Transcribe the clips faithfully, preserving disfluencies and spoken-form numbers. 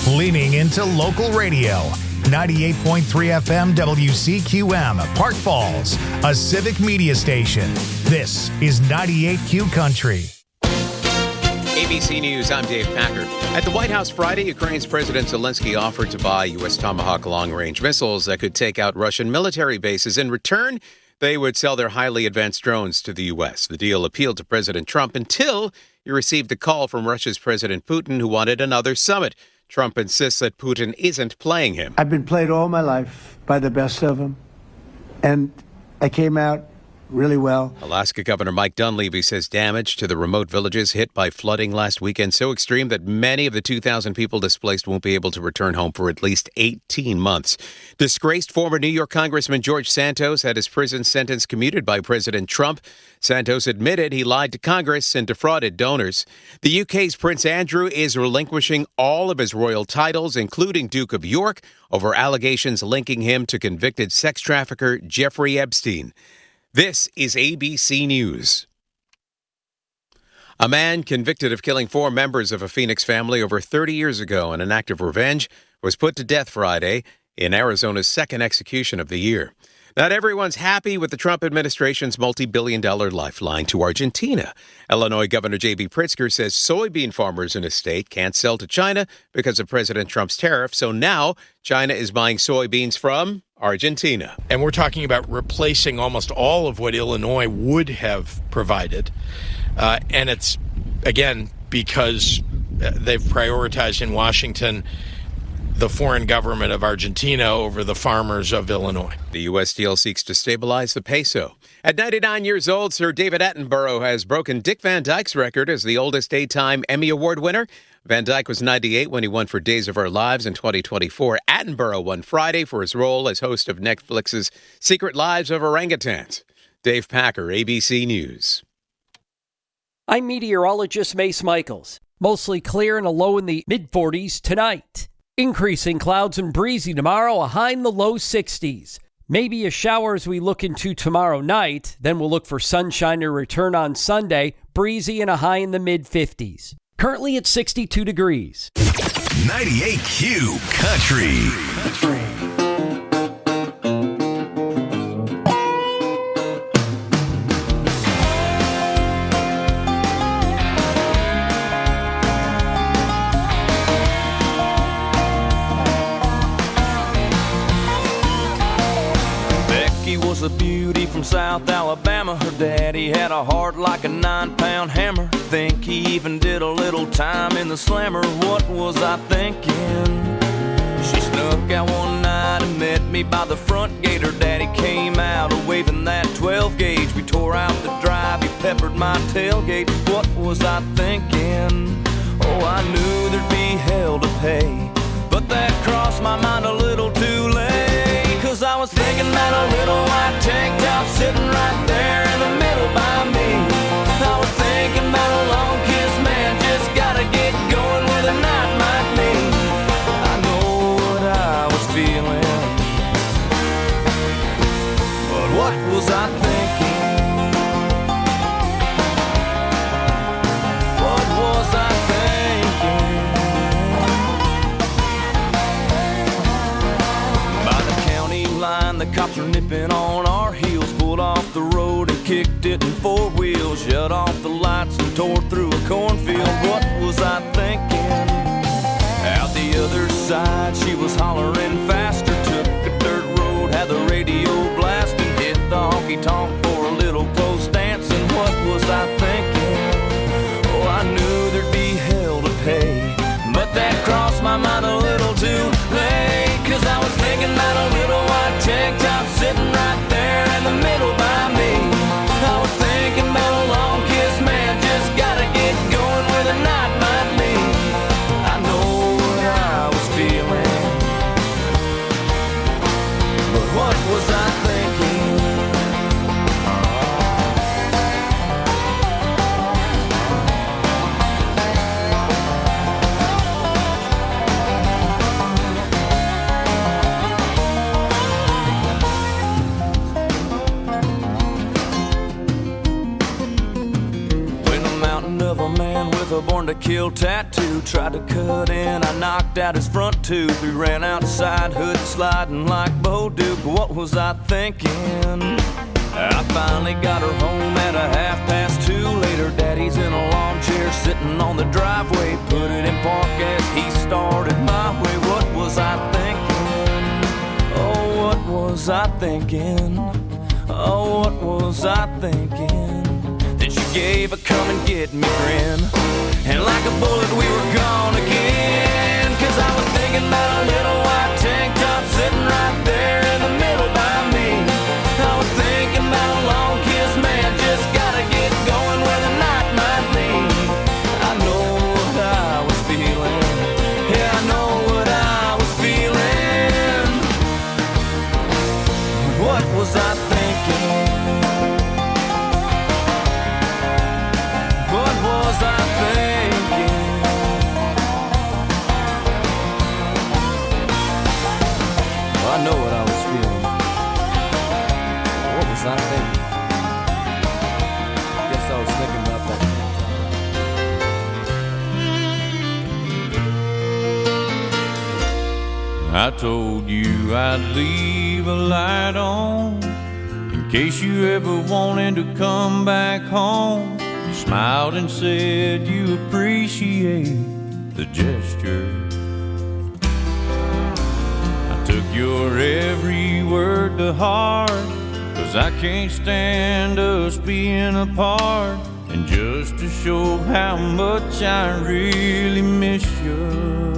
leaning into local radio. ninety-eight point three F M W C Q M, Park Falls, a civic media station. This is ninety-eight Q Country. A B C News, I'm Dave Packer. At the White House Friday, Ukraine's President Zelensky offered to buy U S Tomahawk long-range missiles that could take out Russian military bases. In return, they would sell their highly advanced drones to the U S. The deal appealed to President Trump until he received a call from Russia's President Putin, who wanted another summit. Trump insists that Putin isn't playing him. I've been played all my life by the best of them, and I came out really well. Alaska Governor Mike Dunleavy says damage to the remote villages hit by flooding last weekend so extreme that many of the two thousand people displaced won't be able to return home for at least eighteen months. Disgraced former New York Congressman George Santos had his prison sentence commuted by President Trump. Santos admitted he lied to Congress and defrauded donors. The U K's Prince Andrew is relinquishing all of his royal titles, including Duke of York, over allegations linking him to convicted sex trafficker Jeffrey Epstein. This is A B C News. A man convicted of killing four members of a Phoenix family over thirty years ago in an act of revenge was put to death Friday in Arizona's second execution of the year. Not everyone's happy with the Trump administration's multi-billion dollar lifeline to Argentina. Illinois Governor J B Pritzker says soybean farmers in his state can't sell to China because of President Trump's tariff, so now China is buying soybeans from Argentina. And we're talking about replacing almost all of what Illinois would have provided. Uh, and it's, again, because they've prioritized in Washington the foreign government of Argentina over the farmers of Illinois. The U S deal seeks to stabilize the peso. At ninety-nine years old, Sir David Attenborough has broken Dick Van Dyke's record as the oldest daytime Emmy Award winner. Van Dyke was ninety-eight when he won for Days of Our Lives in twenty twenty-four. Attenborough won Friday for his role as host of Netflix's Secret Lives of Orangutans. Dave Packer, A B C News. I'm meteorologist Mace Michaels. Mostly clear and a low in the mid forties tonight. Increasing clouds and breezy tomorrow, a high in the low sixties. Maybe a shower as we look into tomorrow night. Then we'll look for sunshine to return on Sunday, breezy and a high in the mid fifties. Currently at sixty-two degrees. ninety-eight Q Country. Country. Was a beauty from South Alabama. Her daddy had a heart like a nine-pound hammer. Think he even did a little time in the slammer. What was I thinking? She snuck out one night and met me by the front gate. Her daddy came out waving that twelve gauge. We tore out the drive, he peppered my tailgate. What was I thinking? Oh, I knew there'd be hell to pay, but that crossed my mind a little too late. Cause I was thinking about a little white tank top sitting right there in the middle by me. I was thinking about a long kiss, man, just gotta get going where the night might lead. I know what I was feeling, but what was I thinking? What was I thinking? By the county line, the cops were nipping on our heels. Pulled off the road and kicked it in four wheels. Shut off the lights and tore through a cornfield. What was I thinking? Out the other side, she was hollering faster. Took a dirt road, had the radio blasting. Hit the honky-tonk for a little close dancing. What was I thinking? Oh, I knew there'd be hell to pay, but that crossed my mind a little too late. Cause I was thinking about a little white tank top sitting right there in the middle by me. I was thinking about a long kiss, man, just gotta get going where the night might lead. I know what I was feeling, kill tattoo. Tried to cut in, I knocked out his front tooth. We ran outside, hood sliding like Bo Duke. What was I thinking? I finally got her home at a half past two. Later, Daddy's in a lawn chair sitting on the driveway. Put it in park as he started my way. What was I thinking? Oh, what was I thinking? Oh, what was I thinking? Then she gave a come and get me grin, and like a bullet we were gone again. Cause I was thinking about a little white tank top sitting right there in the middle by me. I was thinking about a long kiss, man, just gotta get going where the night might lead. I know what I was feeling, yeah, I know what I was feeling. What was I thinking? What was I thinking? Well, I know what I was feeling. What was I thinking? Guess I was thinking about that. I told you I'd leave a light on in case you ever wanted to come back home. You smiled and said you appreciate the gesture. I took your every word to heart, cause I can't stand us being apart. And just to show how much I really miss you,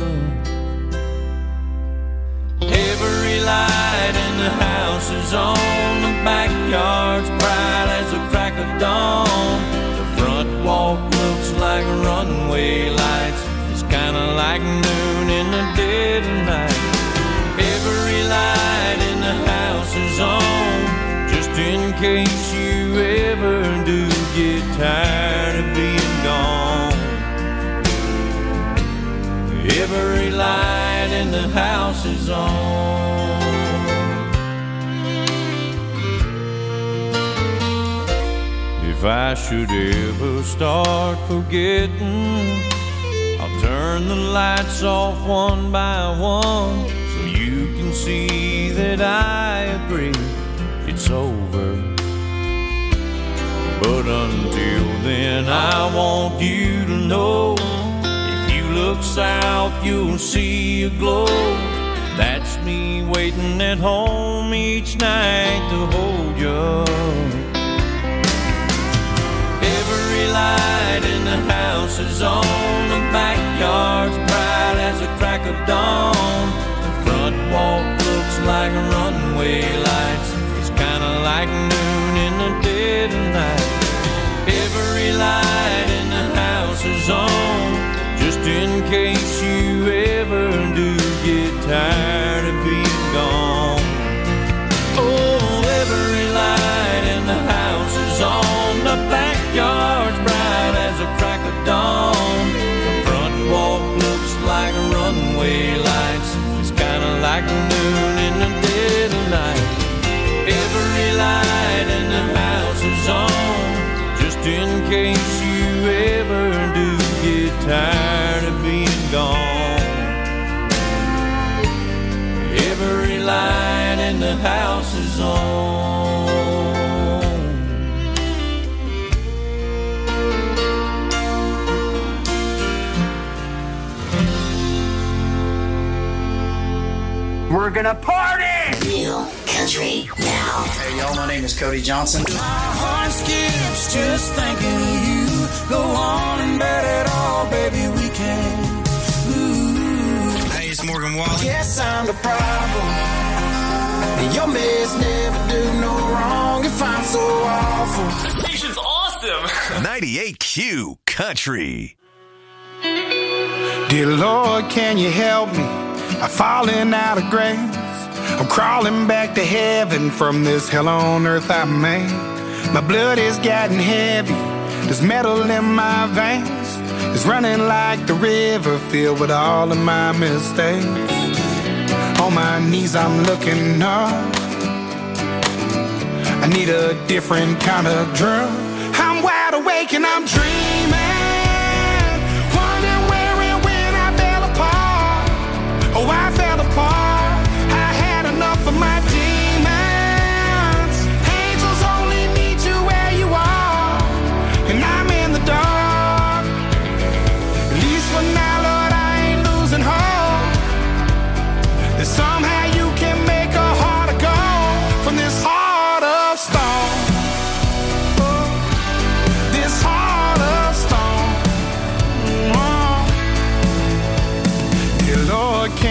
every light in the house is on. The backyard's bright as a crack of dawn. The front walk looks like runway lights. It's kinda like noon in the dead of night. Every light in the house is on, just in case you ever do get tired of being gone. Every light in the house is on. If I should ever start forgetting, I'll turn the lights off one by one, so you can see that I agree it's over. But until then, I want you to know, if you look south, you'll see a glow. That's me waiting at home each night to hold you. Every light in the house is on. The backyard's bright as a crack of dawn. The front walk looks like runway lights. It's kinda like noon in the dead of night. Every light in the house is on, just in case you ever do get tired of being gone. Oh, every light in the house is on. The backyard's bright as a crack of dawn. The front walk looks like runway lights. It's kinda like noon in the dead of night. Every light in the house is on, just in case you ever do get tired of being gone. Every light in the house is on. We're gonna party! Real country now. Hey y'all, my name is Cody Johnson. My heart skips just thinking of you. Go on and bet it all, baby, we can. Ooh. Hey, it's Morgan Wallen. Yes, I'm the problem. And your mess never do no wrong if I'm so awful. This station's awesome. ninety-eight Q Country. Dear Lord, can you help me? I'm falling out of grace. I'm crawling back to heaven from this hell on earth I made. My blood is getting heavy. There's metal in my veins. It's running like the river filled with all of my mistakes. On my knees I'm looking up. I need a different kind of drug. I'm wide awake and I'm dreaming. Wonder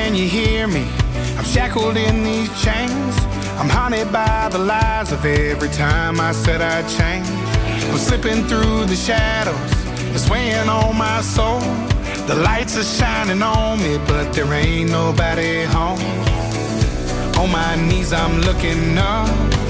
Can you hear me? I'm shackled in these chains. I'm haunted by the lies of every time I said I'd change. I'm slipping through the shadows, it's weighing on my soul. The lights are shining on me, but there ain't nobody home. On my knees I'm looking up.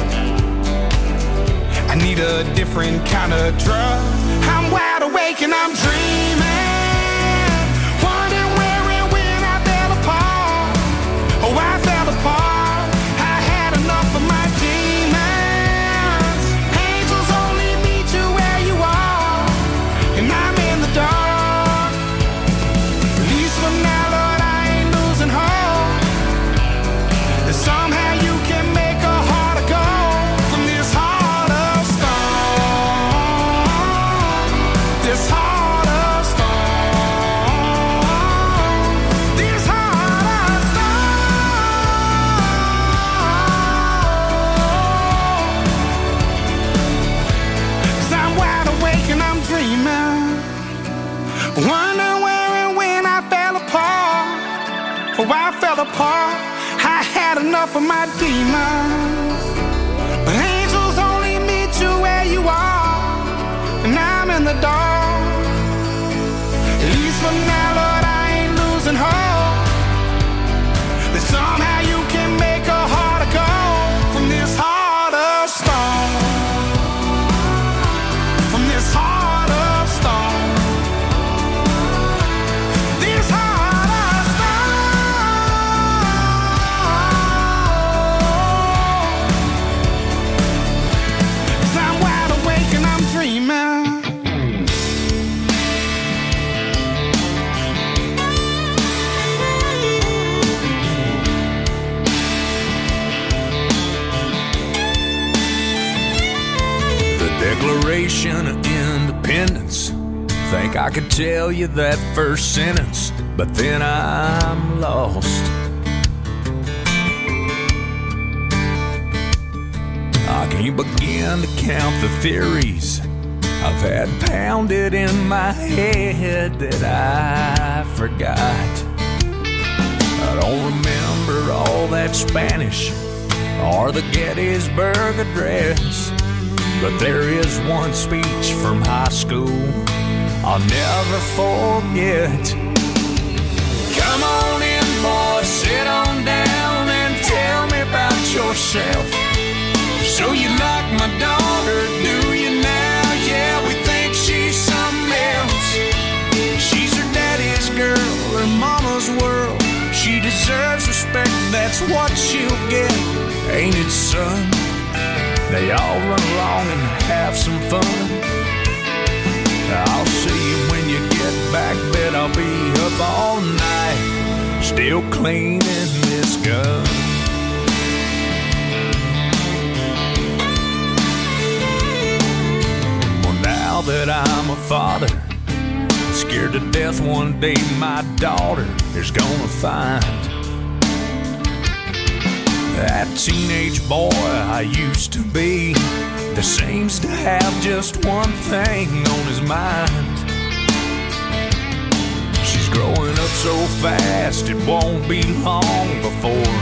I need a different kind of drug. I'm wide awake and I'm dreaming, wondering where and when I fell apart. Oh, I fell apart. I had enough of my demons. Angels only meet you where you are, and I'm in the dark. At least for now, Lord, I ain't losing hope that somehow you can make a heart of gold from this heart of stone. This heart of stone. This heart of stone. 'Cause I'm wide awake and I'm dreaming, wondering where and when I fell apart. Oh, I fell apart. I had enough of my demons. But angels only meet you where you are, and I'm in the dark. At least for now, Lord, I ain't losing hope that somehow you can make a heart of gold from this heart of stone. From this heart of stone. This heart of stone. 'Cause I'm wide awake and I'm dreaming. The Declaration of Independence. Think I could tell you that first sentence, but then I'm lost. I can't begin to count the theories I've had pounded in my head that I forgot. I don't remember all that Spanish or the Gettysburg Address, but there is one speech from high school I'll never forget. Come on in, boy, sit on down and tell me about yourself. So you like my daughter, do you now? Yeah, we think she's something else. She's her daddy's girl, her mama's world. She deserves respect, that's what she'll get. Ain't it, son? They all run along and have some fun. I'll see you when you get back, bet I'll be up all night, still cleaning this gun. Well, now that I'm a father, scared to death one day my daughter is gonna find that teenage boy I used to be, that seems to have just one thing on his mind. She's growing up so fast it won't be long before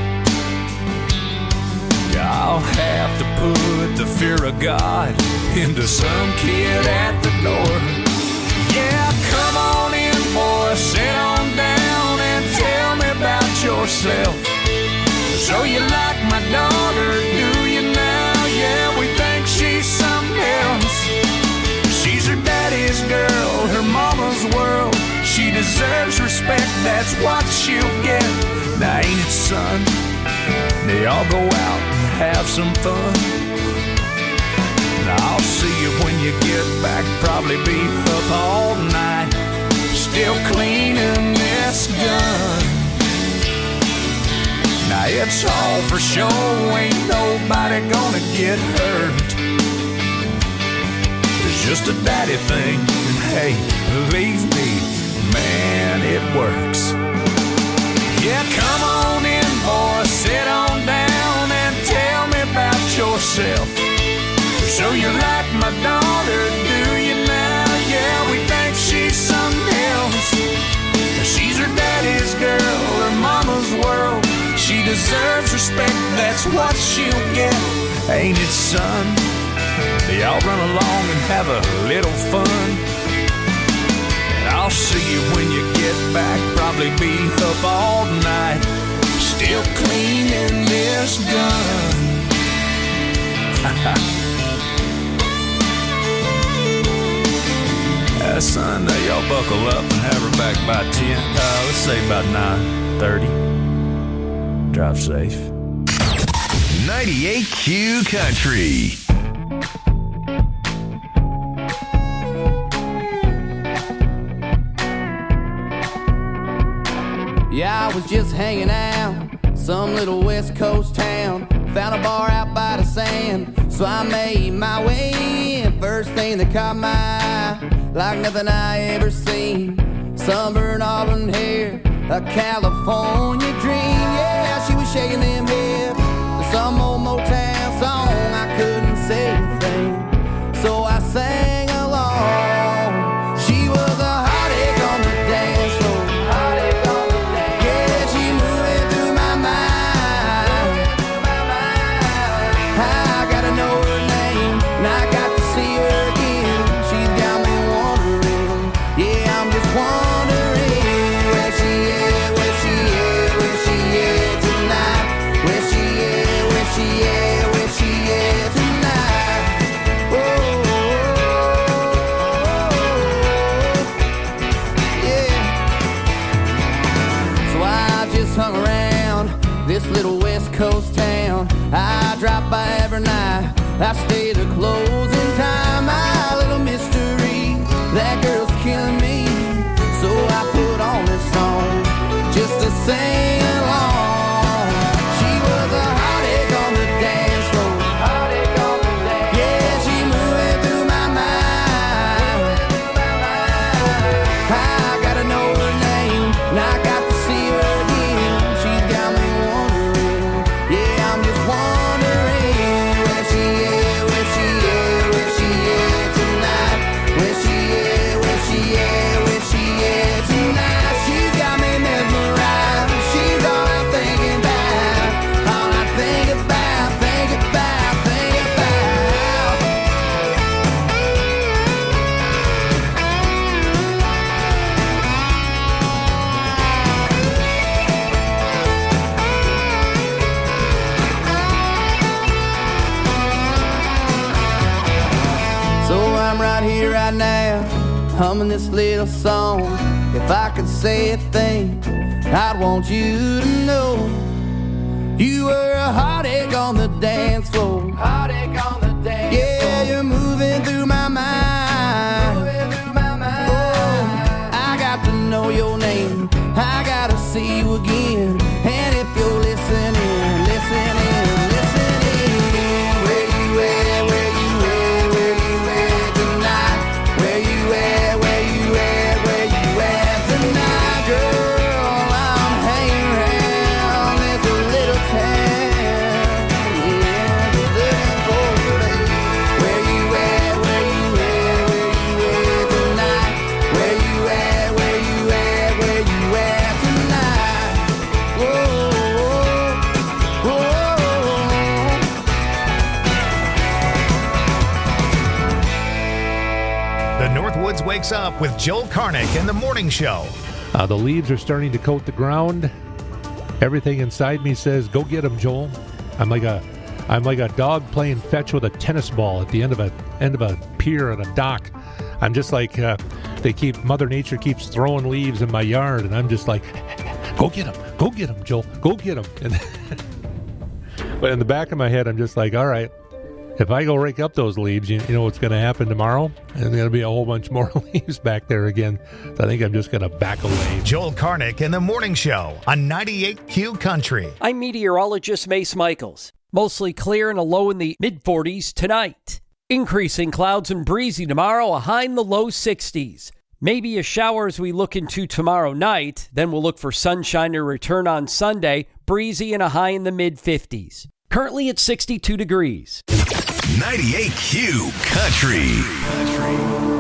I'll have to put the fear of God into some kid at the door. Yeah, come on in, boy, sit on down and tell me about yourself. So you like my daughter, do you now? Yeah, we think she's something else. She's her daddy's girl, her mama's world. She deserves respect, that's what she'll get. Now ain't it, son? They all go out and have some fun. Now I'll see you when you get back, probably be up all night, still cleaning this gun. Now it's all for show, ain't nobody gonna get hurt. It's just a daddy thing, and hey, believe me, man, it works. Yeah, come on in, boy, sit on down and tell me about yourself. So you like my daughter, do you now? Yeah, we think she's something else. She's her daddy's girl, her mom deserves respect, that's what she'll get. Ain't it, son? Y'all run along and have a little fun. And I'll see you when you get back. Probably be up all night, still cleaning this gun. uh, son, uh, y'all buckle up and have her back by ten. Uh, let's say about nine thirty. Drive safe. ninety-eight Q Country. Yeah, I was just hanging out, some little West Coast town. Found a bar out by the sand, so I made my way in. First thing that caught my eye, like nothing I ever seen. Sunburned auburn hair, a California dream. Yeah, she was shaking them hips to some old Motown song. I couldn't say a thing, so I sang along. She was a hot egg on the dance floor. Hot egg on the dance. Yeah, she moving through my mind. I gotta know her name, and I got to see her again. She's got me wondering. Yeah, I'm just wondering where she is, where she is, where she is tonight. Where she is, where she is, where she is tonight. Oh, yeah. So I just hung around this little West Coast town. I drop by every night, I stay to closing time. My little mystery, that girl's killing me. So I put on this song just to sing along. She was a hot egg on the dance floor. Hot egg on the dance. Yeah, she moving through my mind. I gotta know her name, and I got to see her again. She's got me wondering. Yeah, I'm just wondering where she is, where she is, where she is tonight. Where she is, where she is, where she is tonight. She's got me mesmerized. She's all I'm thinking about. All I think about, think about, think about. So I'm right here, right now, humming this little song. If I could say a thing, I'd want you to know you were a hot egg on the dance floor. Hot egg on the dance floor. Yeah, you're moving through my mind. Moving through my mind. Oh, I got to know your name. I gotta see you again. And if you're listening, listening, listening, where you at, where you at, where you at tonight? Where you at, where you at, where you at tonight? Girl, I'm hanging around this little town. Yeah, just looking for you, baby. Where you at, where you at, where you at tonight? Where you at, where you at, where you at tonight? Whoa, whoa, whoa. The Northwoods Wakes Up with Joel Karnick in the morning show. Uh, the leaves are starting to coat the ground. Everything inside me says, "Go get them, Joel." I'm like a, I'm like a dog playing fetch with a tennis ball at the end of a end of a pier at a dock. I'm just like uh, they keep Mother Nature keeps throwing leaves in my yard, and I'm just like, "Go get them, go get them, Joel, go get them." And but in the back of my head, I'm just like, "All right, if I go rake up those leaves, you, you know what's going to happen tomorrow? And there's going to be a whole bunch more leaves back there again. So I think I'm just going to back away." Joel Karnick in the morning show on ninety-eight Q Country. I'm meteorologist Mace Michaels. Mostly clear and a low in the mid forties tonight. Increasing clouds and breezy tomorrow, a high in the low sixties. Maybe a shower as we look into tomorrow night. Then we'll look for sunshine to return on Sunday, breezy and a high in the mid fifties. Currently at sixty-two degrees. ninety-eight Q Country. Country.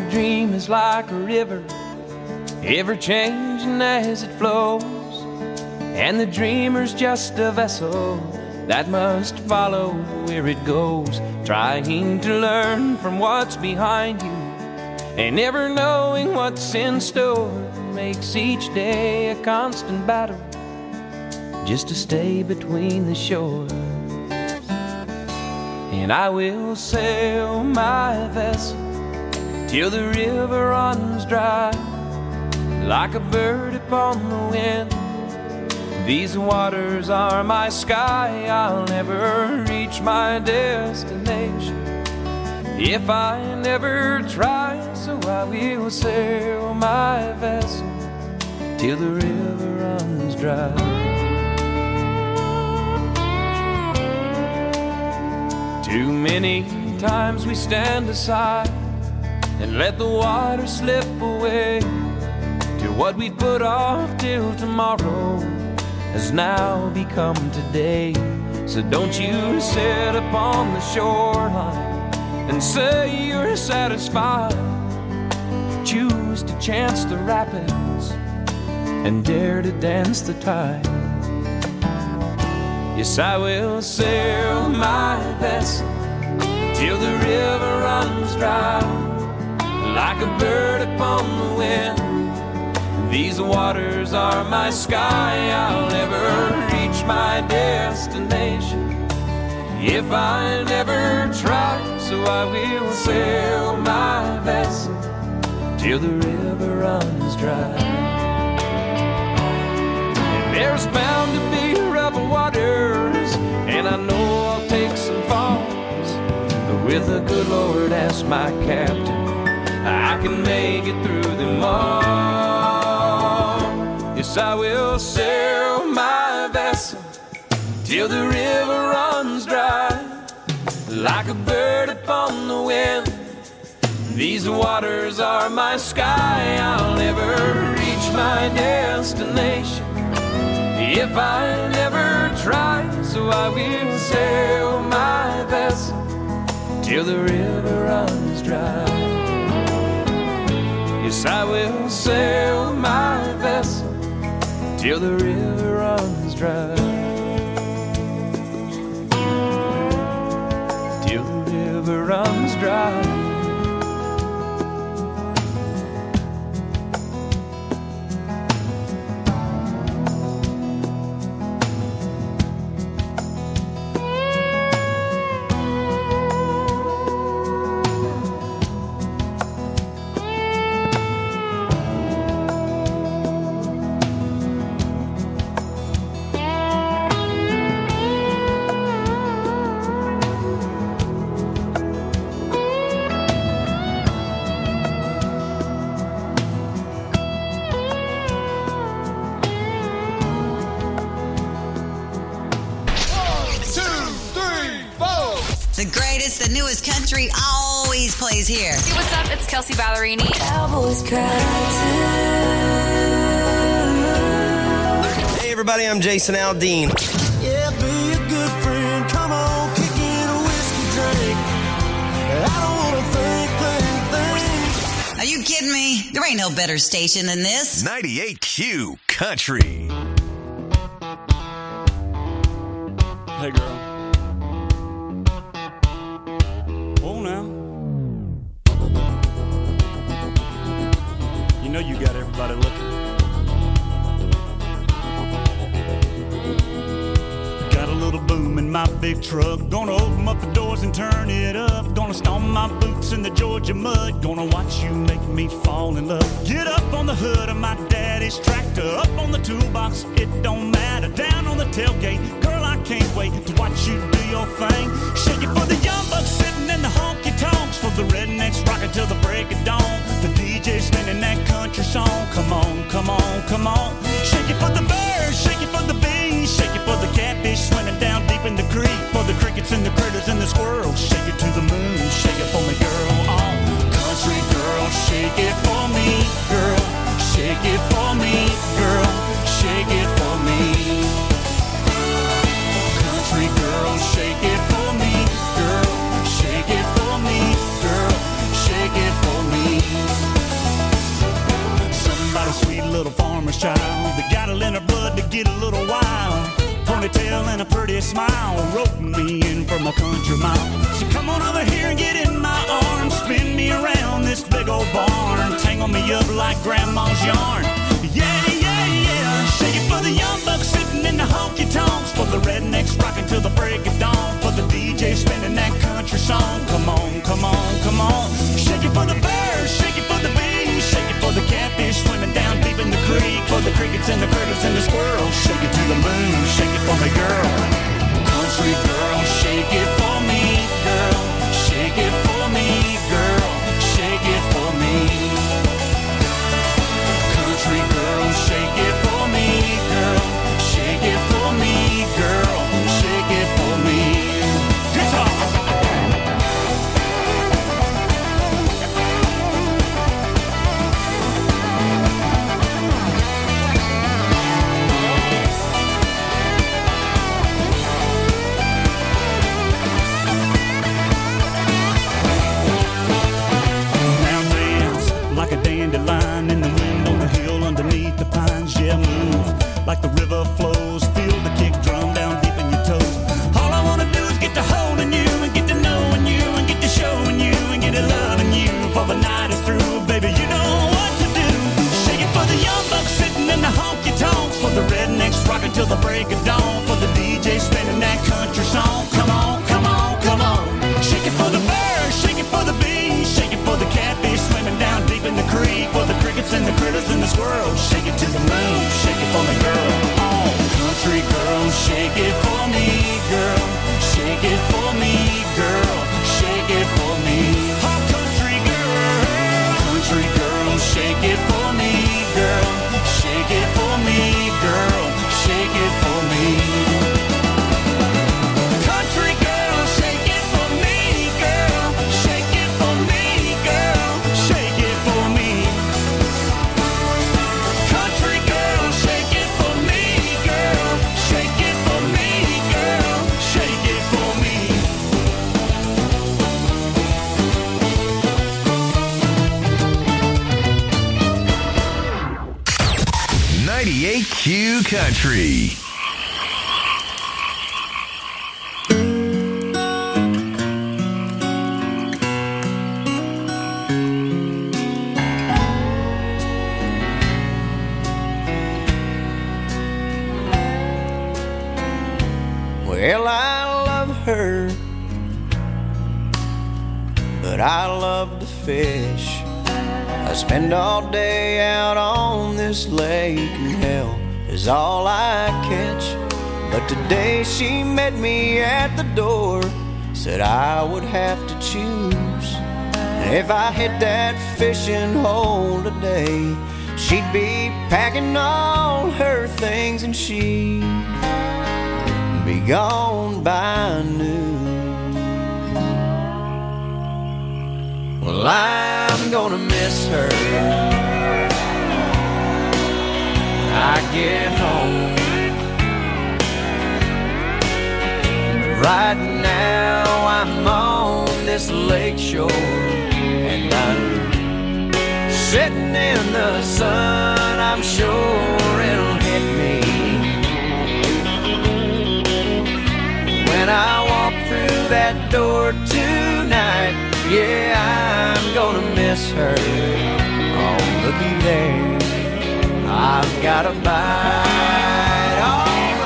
the dream is like a river, ever changing as it flows. And the dreamer's just a vessel that must follow where it goes, trying to learn from what's behind you, and never knowing what's in store makes each day a constant battle just to stay between the shores. And I will sail my vessel till the river runs dry, like a bird upon the wind. These waters are my sky, I'll never reach my destination if I never try. So I will sail my vessel till the river runs dry. Too many times we stand aside and let the water slip away to what we put off till tomorrow has now become today. So don't you sit upon the shoreline and say you're satisfied. Choose to chance the rapids and dare to dance the tide. Yes, I will sail my vessel till the river runs dry, like a bird upon the wind. These waters are my sky, I'll never reach my destination if I never try. So I will sail my vessel till the river runs dry. And there's bound to be rough waters, and I know I'll take some falls, but with the good Lord as my captain, I can make it through them all. Yes, I will sail my vessel till the river runs dry, like a bird upon the wind. These waters are my sky, I'll never reach my destination if I never try. So I will sail my vessel till the river runs dry. Yes, I will sail my vessel till the river runs dry. Till the river runs dry. The greatest, the newest country always plays here. Hey, what's up? It's Kelsey Ballerini. Cowboys cry too. Hey, everybody, I'm Jason Aldean. Yeah, be a good friend. Come on, kick in a whiskey drink. I don't want to think, think, think. Are you kidding me? There ain't no better station than this. ninety-eight Q Country. Hey, girl. You know you got everybody looking. Got a little boom in my big truck. Gonna open up the doors and turn it up. Gonna stomp my boots in the Georgia mud. Gonna watch you make me fall in love. Get up on the hood of my daddy's tractor. Up on the toolbox, it don't matter. Down on the tailgate, girl, I can't wait to watch you do your thing. Shake it for the young bucks sitting in the honky tonks. For the rednecks rocking till the break of dawn. The D J spinning that country song. Come on, come on, come on. Shake it for the birds, shake it for the bees. Shake it for the catfish swimming down deep in the creek. For the crickets and the critters and the squirrels. Shake it to the moon, shake it for me, girl. Oh, country girl, shake it for me, girl. Shake it for me, girl. Shake it for me. Country girl, shake it for me, girl. Shake it for me, girl. Shake it for me. farmer's child that got it in her blood to get a little wild. Ponytail and a pretty smile, roping me in from a country mile. So come on over here and get in my arms, spin me around this big old barn, tangle me up like grandma's yarn. Yeah, yeah, yeah. Shake it for the young bucks sitting in the honky tonks, for the rednecks rocking till the break of dawn, for the D J spinning that country song. Come on, come on, come on. Shake it for the birds, shake it for the bees, shake it for the catfish swimming down deep in the creek, for the crickets and the critters and the squirrels. Shake it to the moon, shake it for me, girl. Country girl, shake it for me, girl. Shake it for me, girl. Shake it for me. Country girl, shake it for me, girl. Shake it for me, girl. Shake it for me. Guitar. Like a dandelion in the wind on the hill underneath the pines. Yeah, move like the river flows. Feel the kick drum down deep in your toes. All I wanna do is get to holding you and get to knowing you and get to showing you and get to loving you. For the night is through, baby, you know what to do. Shake it for the young bucks sitting in the honky tonks, for the rednecks rocking till the break of dawn, for the D J spinning that country song. Come on, come on, come on. Shake it for the birds, shake it for the bees, shake it for the catfish swimming down deep in the creek, for the crickets and the critters and the squirrels. Shake it to the moon, shake it for me, girl. Oh, country girl, shake it for me, girl. Shake it for me, girl. Shake it for me. Oh, country girl, country girl, shake it for me, girl. Shake it for me, girl. Shake it for me. Country girl, shake it for me, girl. Shake it for me, girl. Shake it for me. Country girl, shake it for me, girl. Shake it for me, girl. Shake it for me. ninety-eight Q Country. Well, I love her, but I love to fish. I spend all day out on this lake, and hell is all I catch. But today she met me at the door, said I would have to choose. And if I hit that fishing hole today, she'd be packing all her things and she'd be gone by noon. Well, I'm gonna miss her when I get home. Right now I'm on this lake shore, and I'm sitting in the sun. I'm sure it'll hit me when I walk through that door tonight. Yeah, I'm gonna miss her. Oh, looky there, I've got a bite. All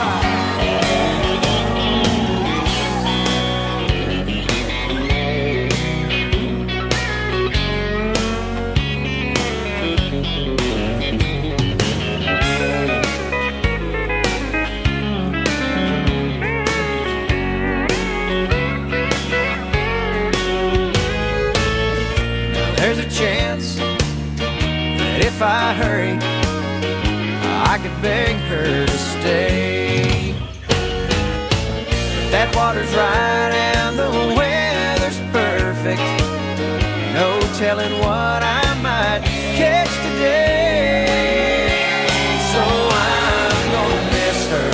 there's a chance that if I hurry, I could beg her to stay. But that water's right and the weather's perfect. No telling what I might catch today. So I'm gonna miss her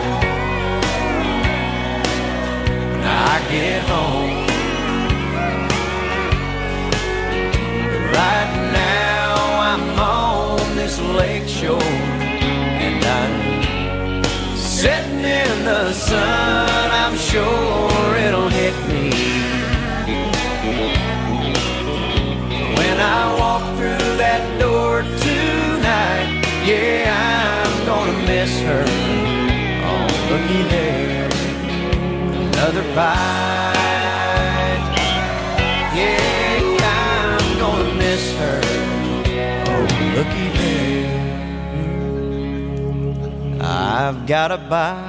when I get home. Right now I'm on this lake shore, setting in the sun, I'm sure it'll hit me. When I walk through that door tonight, yeah, I'm gonna miss her. Oh, looky there, another bite. Yeah, I'm gonna miss her. Oh, looky there, I've got a bite.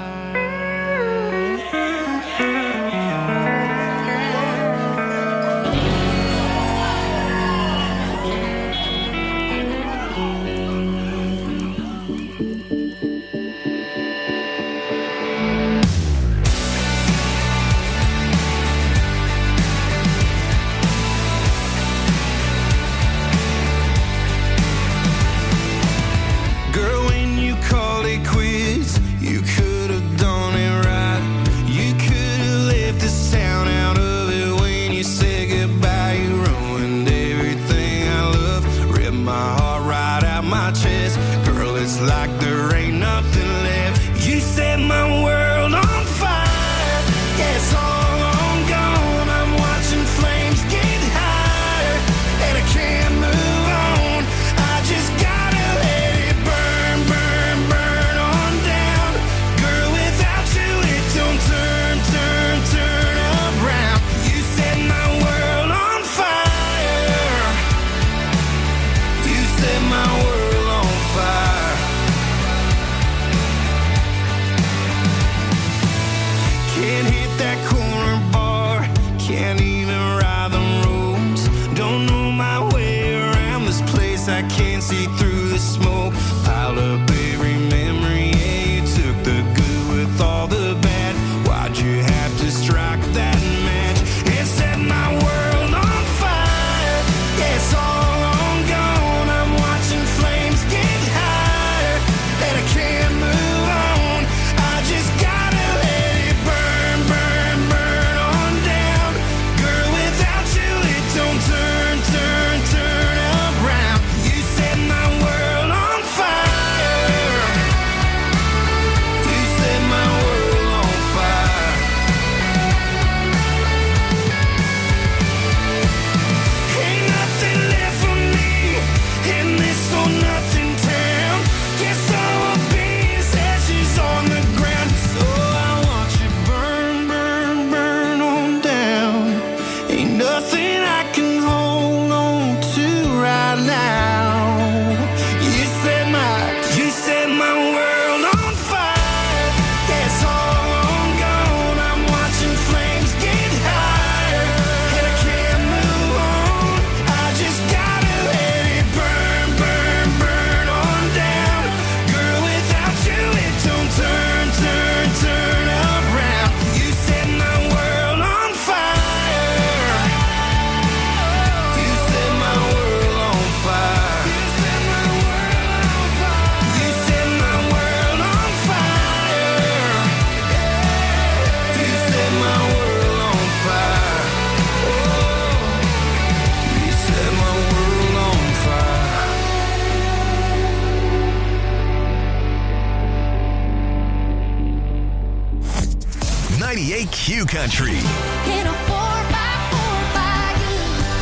ninety-eight Q Country. In a four by four by you.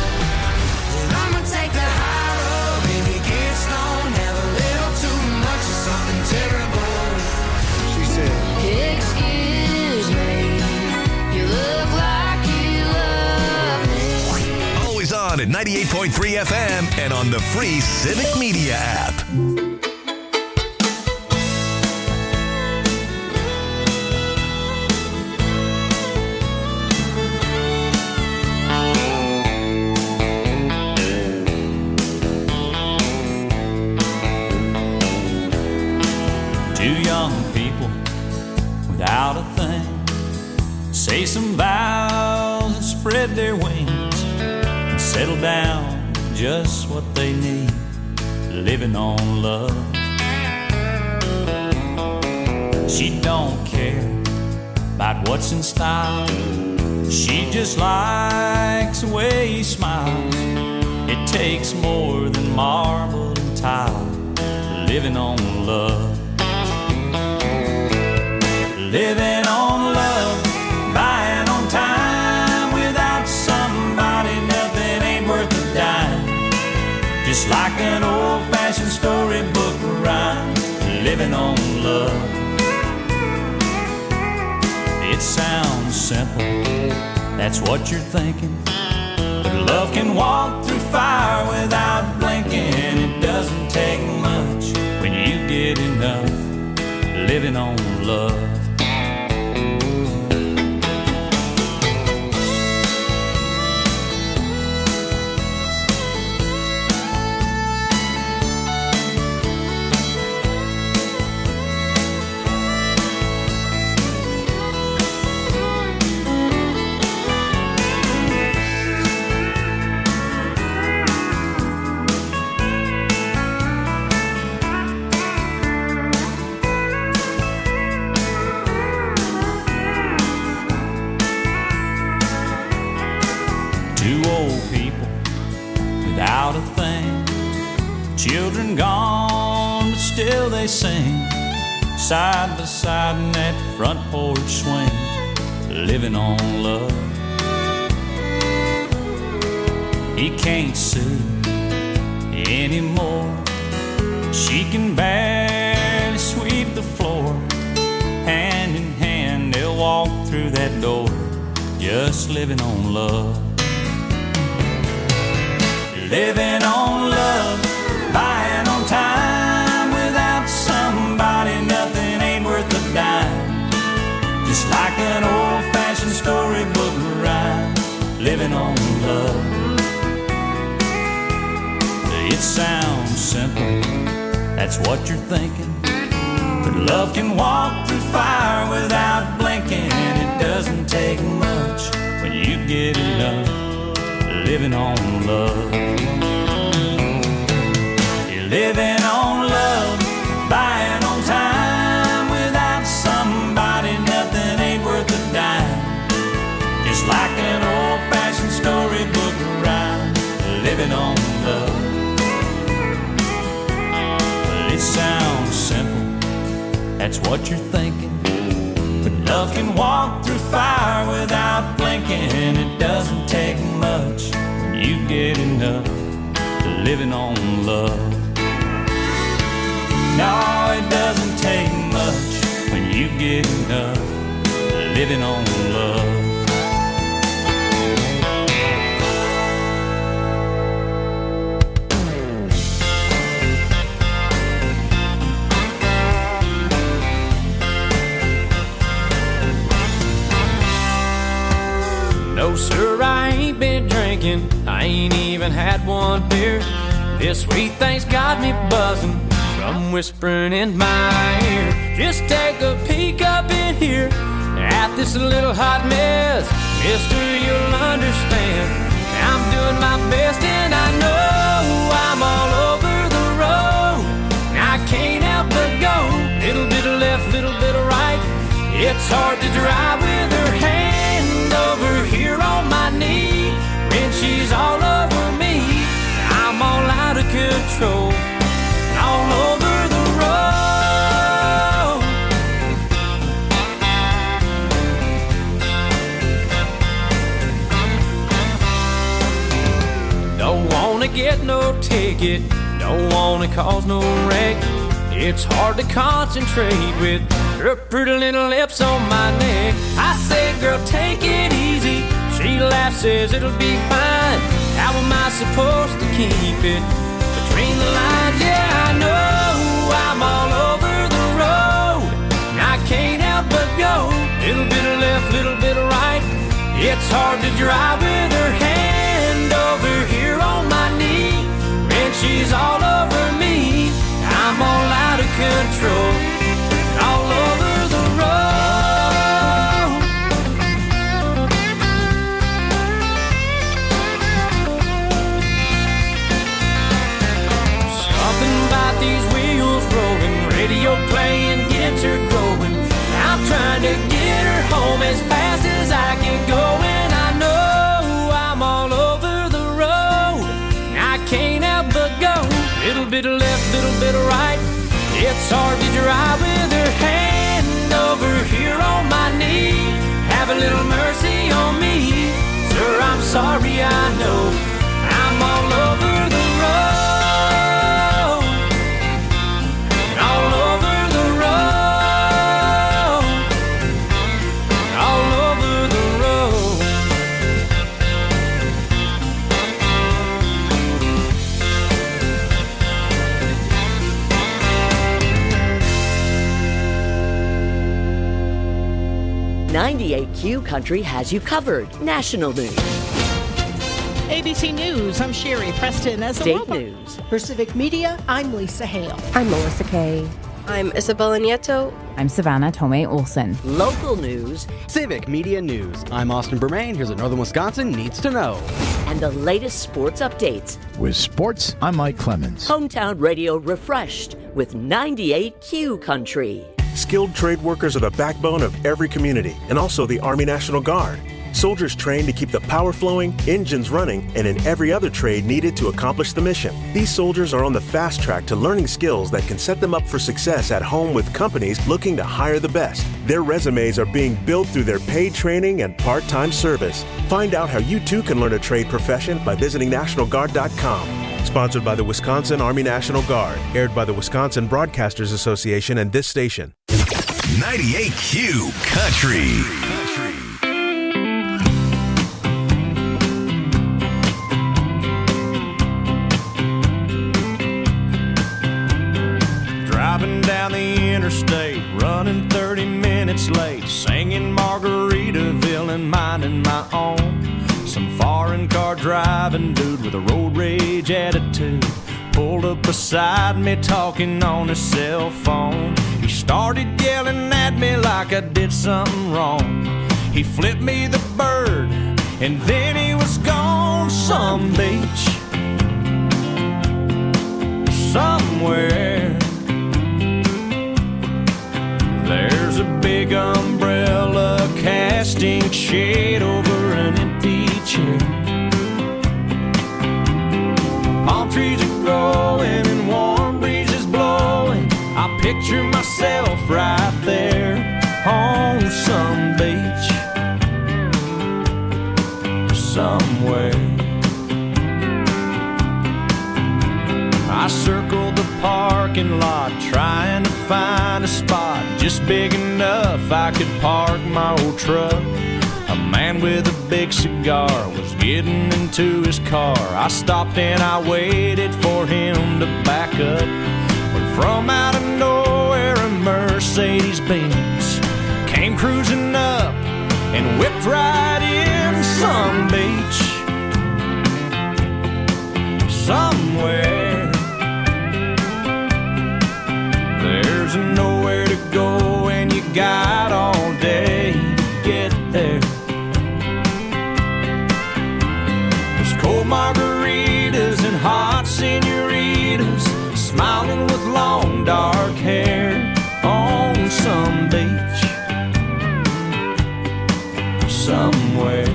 And I'ma take the high road, baby, get stoned, have a little too much of something terrible. She said, excuse me, you look like you love me. Always on at ninety-eight point three F M and on the free Civic Media app. Two young people without a thing say some vows and spread their wings and settle down just what they need, living on love. She don't care about what's in style, she just likes the way he smiles. It takes more than marble and tile, living on love. living on love, buying on time. Without somebody, nothing ain't worth a dime. Just like an old-fashioned storybook rhyme, living on love. It sounds simple, that's what you're thinking. But love can walk through fire without blinking. It doesn't take much when you get enough, living on love. Without a thing, children gone, but still they sing, side by side in that front porch swing, living on love. He can't sue anymore, she can barely sweep the floor. Hand in hand they'll walk through that door, just living on love. Living on love, buying on time. Without somebody, nothing ain't worth a dime. Just like an old-fashioned storybook rhyme, living on love. It sounds simple, that's what you're thinking. But love can walk through fire without blinking. It doesn't take much when you get enough, living on love. You're living on love, buying on time. Without somebody, nothing ain't worth a dime. Just like an old-fashioned storybook rhyme, living on love. Well, it sounds simple, that's what you're thinking. But love can walk through fire without blinking. It doesn't take much when you get enough, living on love. No, it doesn't take much when you get enough, living on love. No, sir, I ain't been drinking, I ain't even had one beer. This sweet thing's got me buzzing from whispering in my ear. Just take a peek up in here at this little hot mess. Mister, you'll understand, I'm doing my best and I know I'm all over the road. I can't help but go, little bit of left, little bit of right. It's hard to drive with her hand over here on my knee when she's all over me. I'm all out of control, all over the road. Don't wanna get no ticket, don't wanna cause no wreck. It's hard to concentrate with her pretty little lips on my neck. I say, girl, take it easy. She laughs, says it'll be fine. How am I supposed to keep it between the lines? Yeah, I know I'm all over the road. I can't help but go, little bit of left, little bit of right. It's hard to drive with her hand over here on my knee when she's all over me. I'm all out of control, all over the road. Something about these wheels rolling, radio playing gets her going. I'm trying to get her home as fast as I can go, and I know I'm all over the road. I can't help but go, little bit of left, little bit of right. It's hard to drive with her hand over here on sorry, I know I'm all over the road, all over the road, all over the road. ninety-eight Q Country has you covered. National news. A B C News, I'm Sherry Preston. As a State local news. For Civic Media, I'm Lisa Hale. I'm Melissa Kay. I'm Isabella Nieto. I'm Savannah Tomei Olson. Local news. Civic Media News. I'm Austin Bermain. Here's what Northern Wisconsin needs to know. And the latest sports updates. With sports, I'm Mike Clemens. Hometown radio refreshed with ninety-eight Q Country. Skilled trade workers are the backbone of every community, and also the Army National Guard. Soldiers trained to keep the power flowing, engines running, and in every other trade needed to accomplish the mission. These soldiers are on the fast track to learning skills that can set them up for success at home with companies looking to hire the best. Their resumes are being built through their paid training and part-time service. Find out how you too can learn a trade profession by visiting National Guard dot com. Sponsored by the Wisconsin Army National Guard. Aired by the Wisconsin Broadcasters Association and this station. ninety-eight Q Country. Driving down the interstate, running thirty minutes late, singing Margaritaville and minding my own. Some foreign car driving dude with a road rage attitude pulled up beside me talking on his cell phone. He started yelling at me like I did something wrong. He flipped me the bird and then he was gone. Some beach somewhere, there's a big umbrella casting shade over an empty chair. Palm trees are growing and warm breezes blowing. I picture myself right there on some beach somewhere. I circled the parking lot trying to find a spot just big enough I could park my old truck. A man with a big cigar was getting into his car. I stopped and I waited for him to back up. When from out of nowhere a Mercedes Benz came cruising up and whipped right in. Some beach somewhere, there's nowhere to go and you got all day to get there. There's cold margaritas and hot senoritas smiling with long dark hair on some beach somewhere.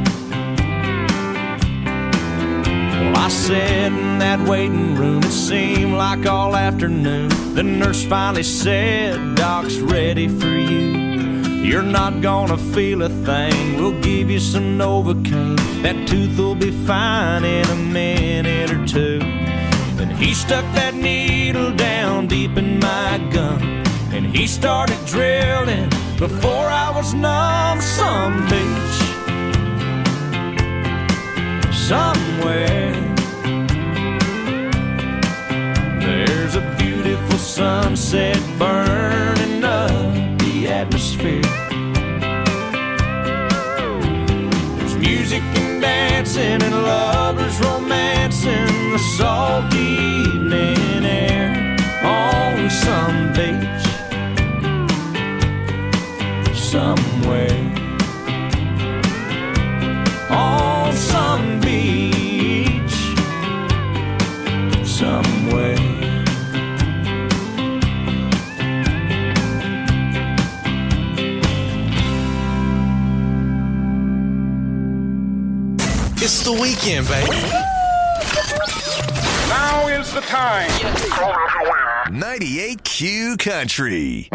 Well, I sat in that waiting room, it seemed like all afternoon. The nurse finally said, "Doc's ready for you. You're not gonna feel a thing. We'll give you some Novocaine. That tooth will be fine in a minute or two." Then he stuck that needle down deep in my gum and he started drilling before I was numb. Some beach somewhere, there's a beautiful sunset burning up the atmosphere. There's music and dancing and lovers romancing the salty evening air on some beach somewhere. On some beach somewhere. It's the weekend, baby. Now is the time. ninety-eight Q Country.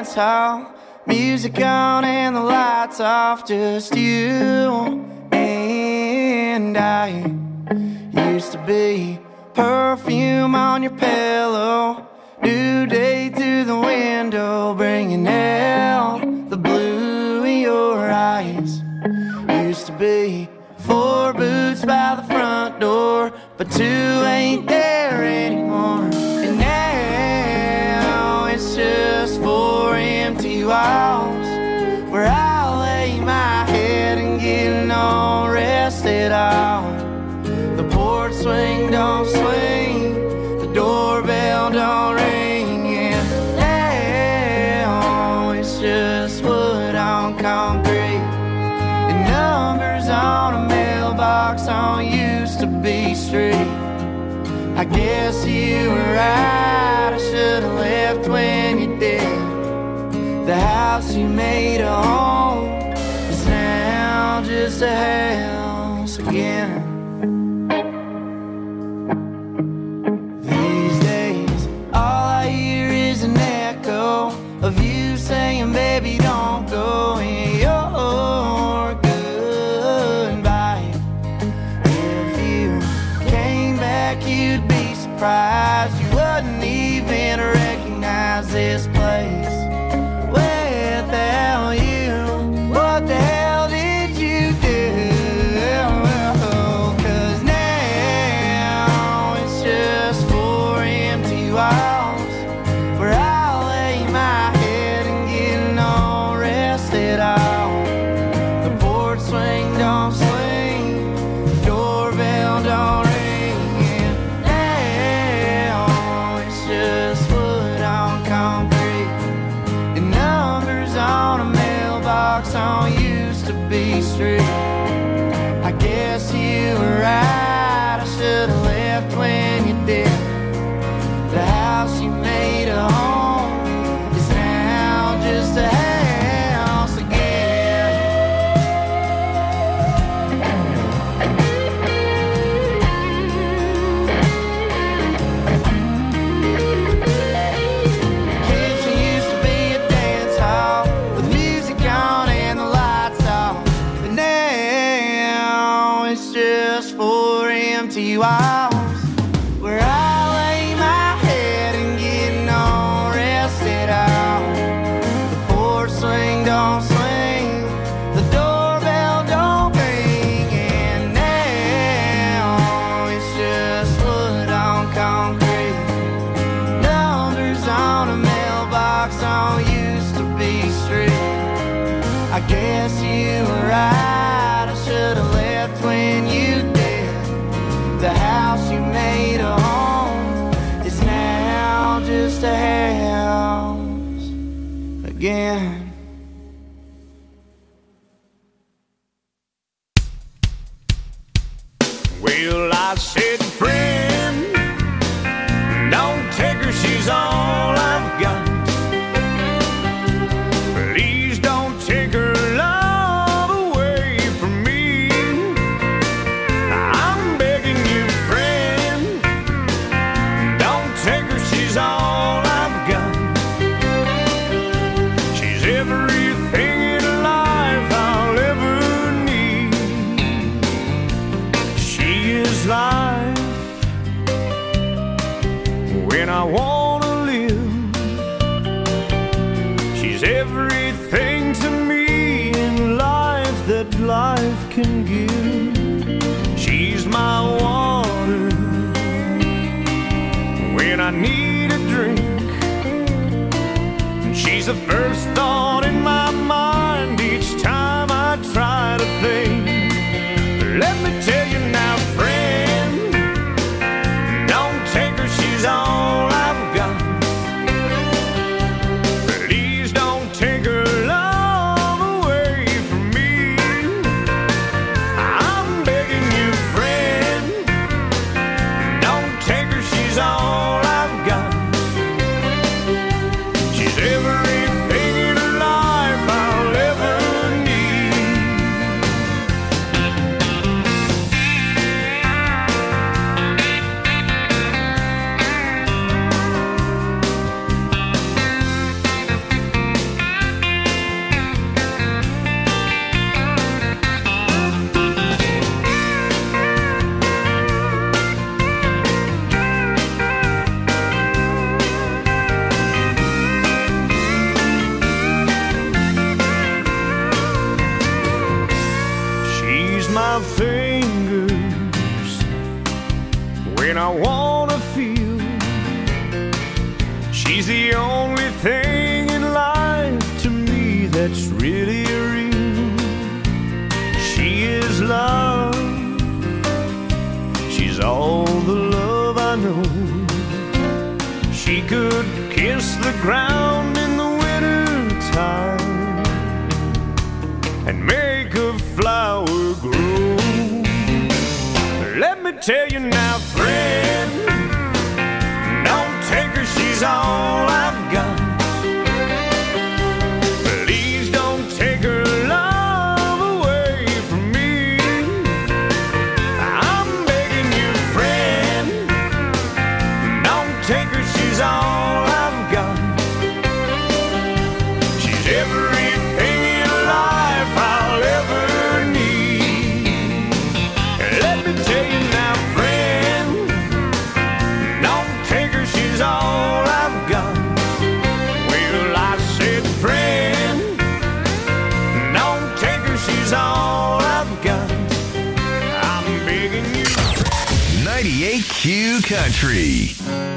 dance hall, music on and the lights off, just you and I. Used to be perfume on your pillow, new day through the window, bringing out the blue in your eyes. Used to be four boots by the front door, but two ain't there anymore. And now it's just four empty walls, where I lay my head and get no rest at all. The porch swing don't swing, the doorbell don't ring, and now it's just wood on concrete and numbers on a mailbox on used to be street. I guess you were right, I should've left when you did. The house you made a home is now just a house again. These days, all I hear is an echo of you saying, baby, don't go in your goodbye. If you came back, you'd be surprised you wouldn't even recognize this place without you. What the hell did you do? 'Cause now it's just four empty walls, where I lay my head and get no rest at all. The porch swing don't swing, the doorbell don't ring, and now it's just wood on concrete and numbers on a mailbox on used to be street. I guess you were right, I should've left when you did. The house you made a home is now just a house again. Kitchen used to be a dance hall with music on and the lights off, but now it's just four empty walls, where I lay my head and get no rest at all. The porch swing don't swing, the doorbell don't ring, and now it's just wood on concrete, numbers on a mailbox on used to be street. I guess you were right, I should've left when you did. The house you made a home is now just a house again. Well, I said, friend, don't take her, she's all I've got. Please don't take her love away from me. I'm begging you, friend, don't take her, she's all I've got. She's everything in life I'll ever need. She is life when I wanna live. She's everything to me in life that life can give. She's my water when I need a drink. She's the first thought in my mind each time I try to think. Let me tell you now, friend, don't take her, she's all I've got. Please don't take her love away from me. I'm begging you, friend, don't take her, she's all I've got. She's everything in life fingers when I wanna feel. She's the only thing in life to me that's really real. She is love. She's all the love I know. She could kiss the ground in the winter time and make a flower grow. Let me tell you now, friend, don't take her, she's all I've got. Please don't take her love away from me. I'm begging you, friend, don't take her, she's all I've got. She's everything in life I'll ever need. Let me tell you now, friend, don't take her, she's all I've got. Well, I said, friend, don't take her, she's all I've got. I'm begging you. ninety-eight Q Country.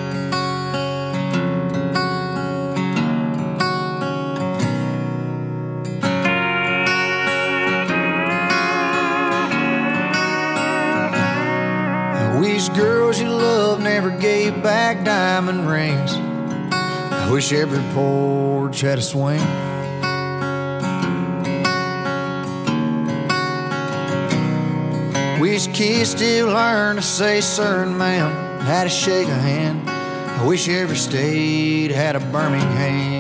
I wish girls you love never gave back diamond rings. I wish every porch had a swing. Wish kids still learn to say sir and ma'am, how to shake a hand. I wish every state had a Birmingham.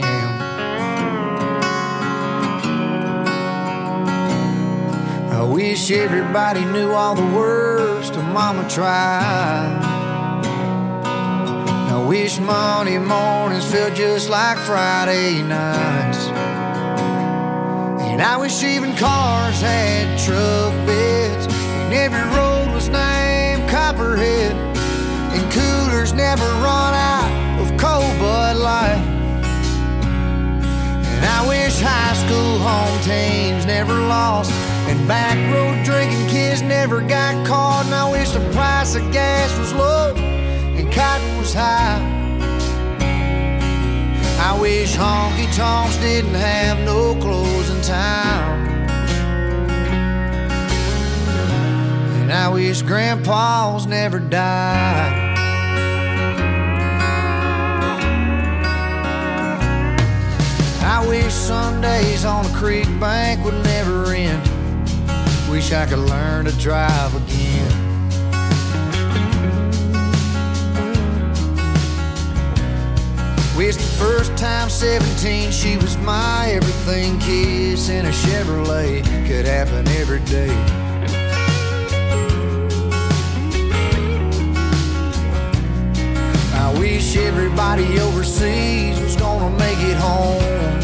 I wish everybody knew all the words to Mama Tried. I wish Monday mornings felt just like Friday nights. And I wish even cars had truck beds, and every road was named Copperhead, and coolers never run out of cold Bud Light. And I wish high school home teams never lost, and back road drinking kids never got caught. And I wish the price of gas was low and cotton was high. I wish honky tonks didn't have no closing time. And I wish grandpas never died. I wish Sundays on the creek bank would never end. Wish I could learn to drive again. Wish the first time seventeen she was my everything. Kiss in a Chevrolet could happen every day. I wish everybody overseas was gonna make it home.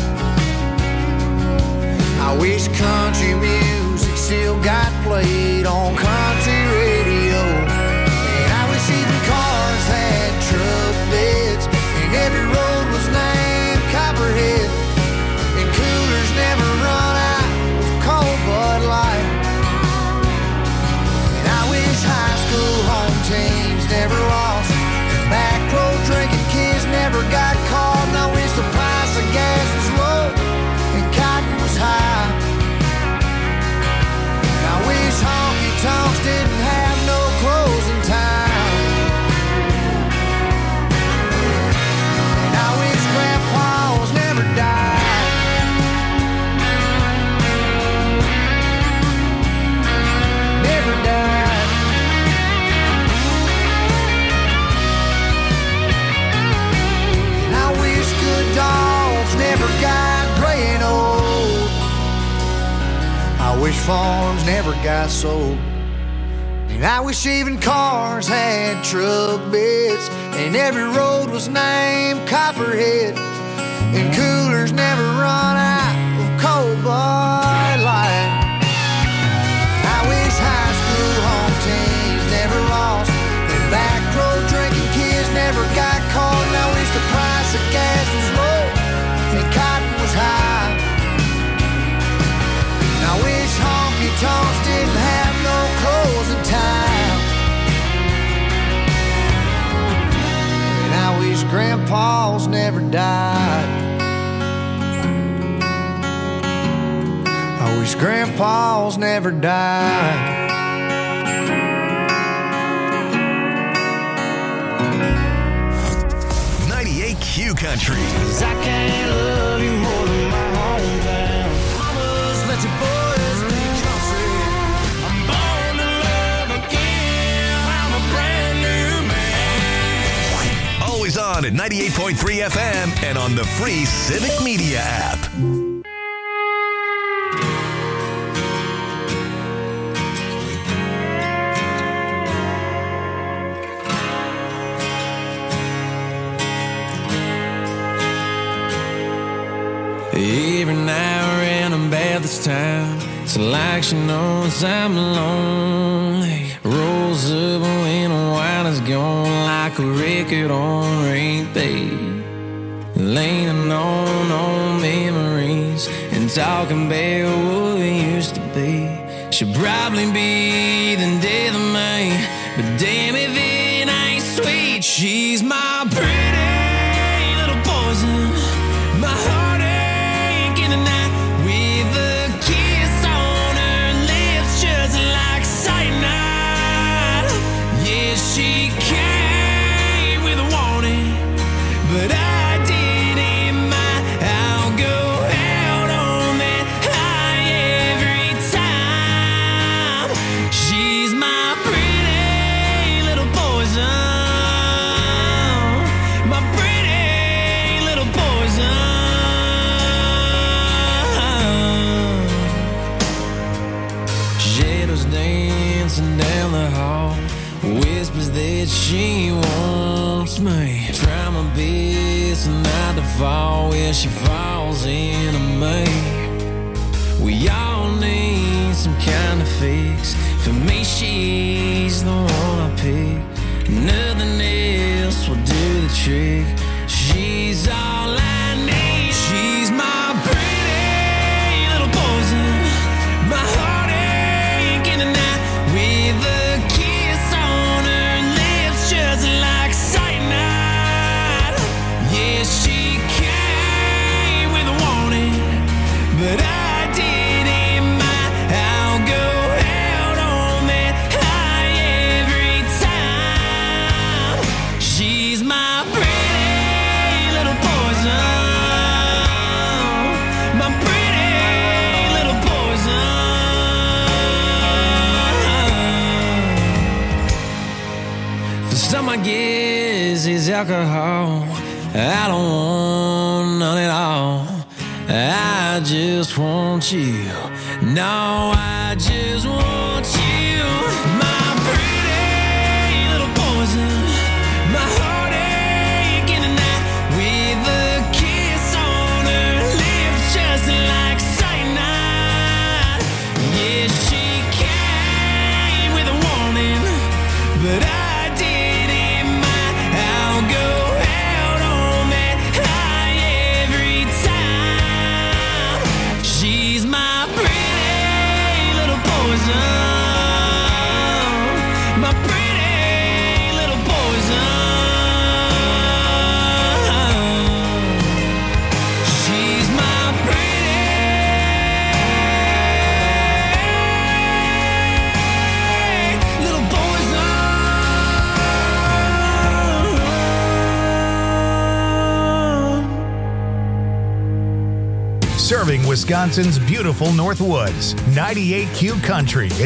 I wish country music still got played on country radio. And I wish even cars had truck beds, and every road was named Copperhead, and coolers never run out of cold Bud Light. And I wish high school home teams never lost, and back road drinking kids never got caught. And I wish the price of gas was low and cotton was high. And I wish honky tonks didn't have no closing time. And I wish grandpas never died. Never died. And I wish good dogs never got gray and old. I wish farms never got sold. And I wish even cars had truck beds, and every road was named Copperhead, and coolers never run out of cold Bud Light. I wish high school home teams never lost, and back road drinking kids never got caught. And I wish the price of gas was low and cotton was high. And I wish honky tonks didn't have no never died. I wish grandpas never died. ninety-eight Q Country. Cause I can't love you more than my hometown. Mamas, let your boys be country. I'm born to love again. I'm a brand new man. Always on at ninety-eight point three F M and on the free Civic Media app. Every now and then about this time, it's like she knows I'm lonely. Rolls up when the wine is gone like a record on repeat. Leaning on old memories and talking about what we used to be. Should probably be the death of me, but damn if it ain't sweet. She's my pretty little poison, my heart. She came with a warning, but I didn't mind. I'll go out on that high every time. She's my pretty little poison, my pretty little poison. Shadows dancing down the hall, whispers that she wants me. Try my best not to fall where she falls into me. We all need some kind of fix. For me, she's the one I pick. Nothing else will do the trick. She's all I need. She's my pretty little poison, my heartache in the night with a just like cyanide. Yeah, she came with a warning, but I didn't mind. I'll go out on that high every time. She's my pretty little poison, my pretty little poison. Some I guess is alcohol. I don't want none at all. I just want you. No, I just want you. My pretty little poison, my heartache in the night with a kiss on her lips just like cyanide. Yeah, she came with a warning, but I my pretty little poison. She's my pretty little poison. Serving Wisconsin's beautiful North Woods, ninety-eight Q Country.